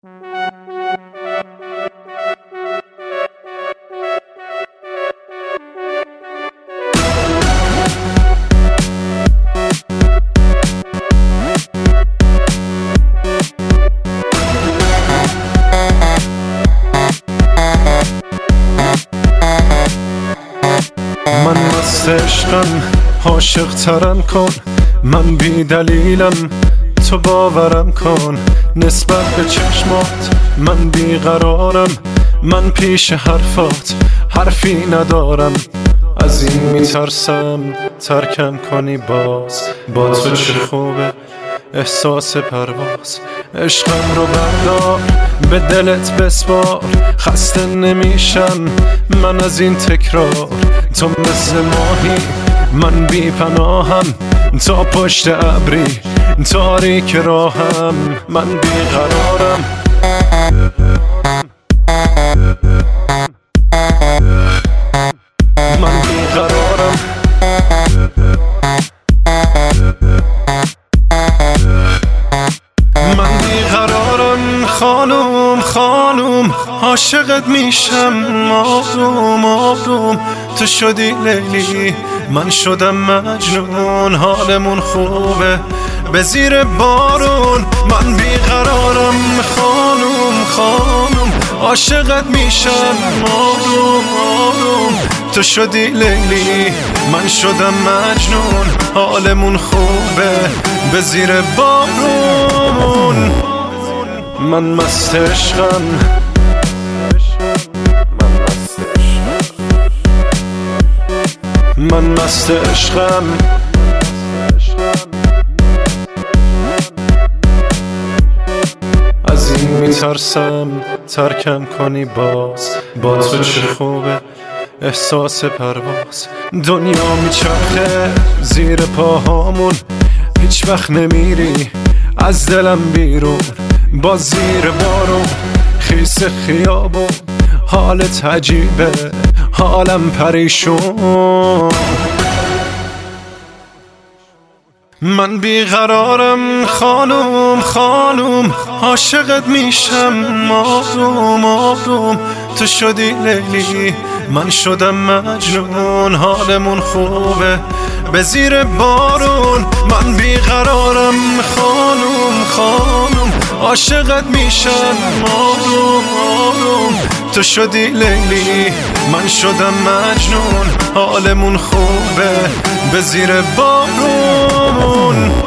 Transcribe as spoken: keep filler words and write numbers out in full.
من مست عشقم، عاشق ترم کن، من بی دلیلم تو باورم کن. نسبت به چشمات من بیقرارم، من پیش حرفات حرفی ندارم. از این میترسم ترکم کنی باز، با تو چه خوبه احساس پرواز. عشقم رو بردار به دلت بسپار، خسته نمیشم من از این تکرار. تو مثل ماهی من بی پناهم، تا پشت ابری تاریک راهم. من بیقرارم من بیقرارم من بیقرارم خانوم خانوم، عاشقت میشم آروم آروم. تو شدی لیلی من شدم مجنون، حالمون خوبه به زیر بارون. من بیقرارم خانوم خانوم، عاشقت میشم آروم آروم. تو شدی لیلی من شدم مجنون، حالمون خوبه به زیر بارون. من مست عشقم من مست عشقم از این میترسم ترکم کنی باز، با تو چه خوبه احساس پرواز. دنیا میچرخه زیر پاهامون، هیچ وقت نمیری از دلم بیرون. با زیر بارون خیس خیابون، حالت عجیبه حالم پریشون. من بیقرارم خانوم خانوم، عاشقت میشم آروم آروم. تو شدی لیلی من شدم مجنون، حالمون خوبه به زیر بارون. من بیقرارم خانوم خانوم، عاشقت میشم آروم آروم. تو شدی لیلی من شدم مجنون، حالمون خوبه به زیر بارون.